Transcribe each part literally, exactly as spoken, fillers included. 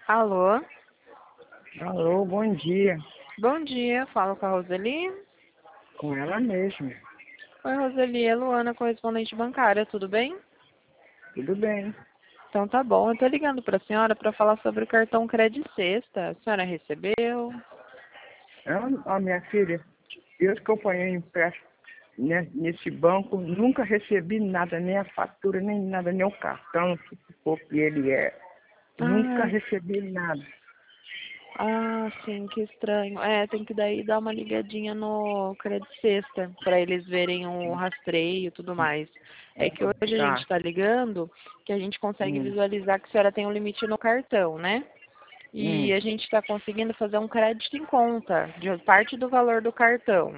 Alô? Alô, bom dia. Bom dia, falo com a Roseli. Com ela mesma. Oi, Roseli, é Luana, correspondente bancária, tudo bem? Tudo bem. Então tá bom, eu tô ligando pra senhora para falar sobre o cartão Credit Sexta. A senhora recebeu? Eu, ó, minha filha, eu que eu ponho empréstimo né, nesse banco, nunca recebi nada, nem a fatura, nem nada, nem o cartão, que for que ele é. Nunca Ah, recebi nada. ah, sim, que estranho. É, tem que daí dar uma ligadinha no Credit Sexta para eles verem o rastreio e tudo mais. É que hoje a gente Tá. está ligando que a gente consegue Hum, visualizar que a senhora tem um limite no cartão, né? E hum, a gente está conseguindo fazer um crédito em conta de parte do valor do cartão.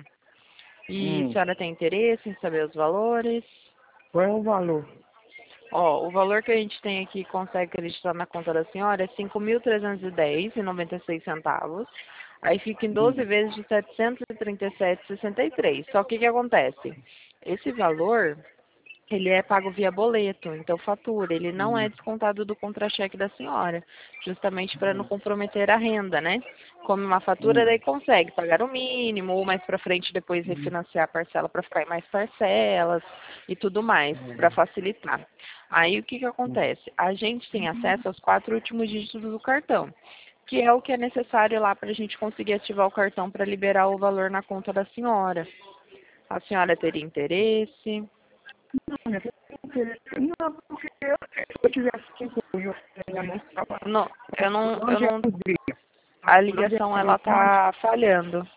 E a hum. senhora tem interesse em saber os valores? Qual é o valor? Ó, o valor que a gente tem aqui consegue acreditar na conta da senhora é cinco mil trezentos e dez e noventa e seis centavos. Aí fica em doze Hum, vezes de setecentos e trinta e sete e sessenta e três. Só que o que acontece? Esse valor ele é pago via boleto, então fatura, ele não é hum, descontado do contra-cheque da senhora, justamente para não comprometer a renda, né? Como uma fatura, hum, daí consegue pagar o mínimo, ou mais para frente depois hum, refinanciar a parcela para ficar em mais parcelas e tudo mais, para hum, facilitar. Aí o que que hum. acontece? A gente tem acesso aos quatro últimos dígitos do cartão, que é o que é necessário lá para a gente conseguir ativar o cartão para liberar o valor na conta da senhora. A senhora teria interesse? Não, minha filha, não, porque eu, se eu tivesse cinco mil, eu ainda não estava. Não, eu não, Por eu onde eu não, andei? a Por onde eu ligação andei? ela tá falhando.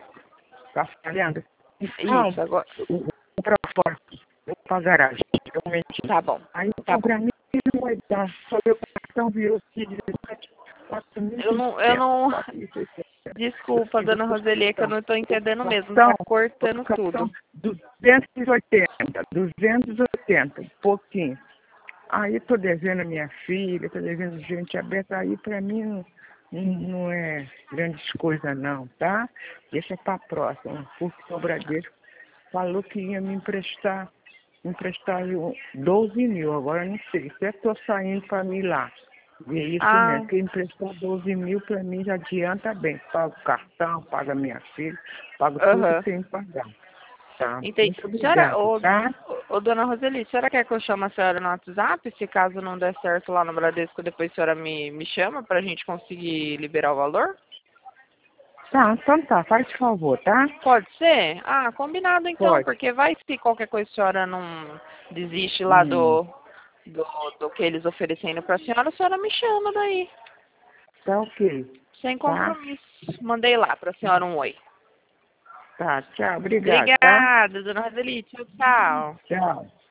Tá falhando? Então, Isso, agora, eu vou pra fora, vou pra garagem, realmente. tá bom, Aí, tá então, bom. pra mim, não vai dar. Só meu cartão virou dezessete, quatro mil e Eu não, eu seiscentos, não, quatro mil e seiscentos. Eu desculpa, fiz o dona Roseli, é que eu cartão. não tô O entendendo mesmo, cartão, tá o cortando cartão tudo. duzentos e oitenta, duzentos e oitenta, um pouquinho. Aí tô devendo a minha filha, tô devendo gente aberta, aí pra mim não, não, não é grandes coisas não, tá? Deixa pra próxima, porque o Bradesco falou que ia me emprestar, me emprestar eu doze mil, agora não sei, até tô saindo pra mim lá. E é isso Ah, mesmo, que emprestar doze mil pra mim já adianta bem. Pago o cartão, paga minha filha, pago tudo que aham. tem que pagar. Tá? Entendi. Muito Senhora, obrigado, ô, tá? ô, dona Roseli, a senhora quer que eu chame a senhora no WhatsApp? Se caso não der certo lá no Bradesco, depois a senhora me, me chama pra gente conseguir liberar o valor? Tá, então tá, faz favor, tá? Pode ser? Ah, combinado então, Pode. porque vai se qualquer coisa a senhora não desiste lá Hum, do, do, do que eles oferecendo para a senhora, a senhora me chama daí, tá ok. sem Tá? compromisso. Mandei lá para a senhora um oi. Tá, tchau, obrigado, tá? Obrigada, dona Roselite. Tchau, tchau. Tchau.